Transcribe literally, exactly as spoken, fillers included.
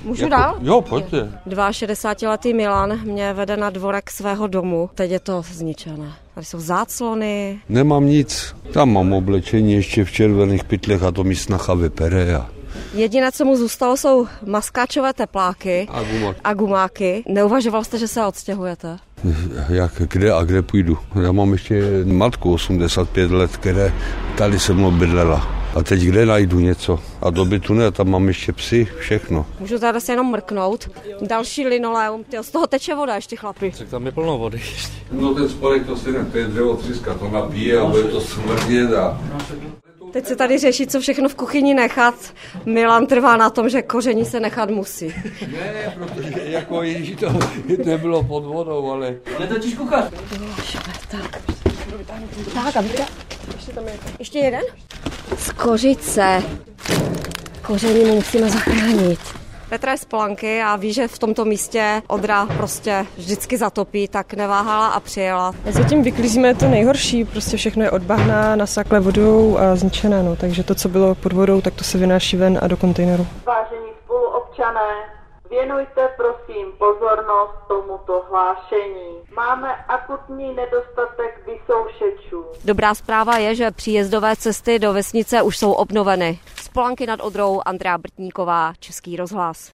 Můžu jako, dál? Jo, pojďte. šedesátiletý Milan mě vede na dvorek svého domu. Teď je to zničené. Tady jsou záclony. Nemám nic. Tam mám oblečení ještě v červených pytlech a to mi snacha vypere. A... Jediné, co mu zůstalo, jsou maskáčové tepláky a gumáky. a gumáky. Neuvažoval jste, že se odstěhujete? Jak, kde a kde půjdu? Já mám ještě matku osmdesát pět let, která tady se mnou bydlela. A teď kde najdu něco? A do bytu ne, tam mám ještě psy, všechno. Můžu tady se jenom mrknout. Další linoleum, tyjo, z toho teče voda ještě, chlapi. Tak tam je plno vody ještě. No ten spodek to si ne, to je dřevotříska, to napíje a bude to smrdět a... Teď se tady řeší, co všechno v kuchyni nechat. Milan trvá na tom, že koření se nechat musí. Ne, protože jako již to nebylo pod vodou, ale... Je totiž kuchař. Tak, tak, aby ta... Ještě jeden? Z kořice. Koření musíme zachránit. Petra je z Polanky a ví, že v tomto místě Odra prostě vždycky zatopí, tak neváhala a přijela. Zatím vyklízíme to nejhorší, prostě všechno je od bahna, nasáklé vodou a zničené, no, takže to, co bylo pod vodou, tak to se vynáší ven a do kontejneru. Vážení spoluobčané, věnujte prosím pozornost tomuto hlášení. Máme akutní nedostatek vysoušečů. Dobrá zpráva je, že příjezdové cesty do vesnice už jsou obnoveny. Z Polanky nad Odrou Andrea Brtníková, Český rozhlas.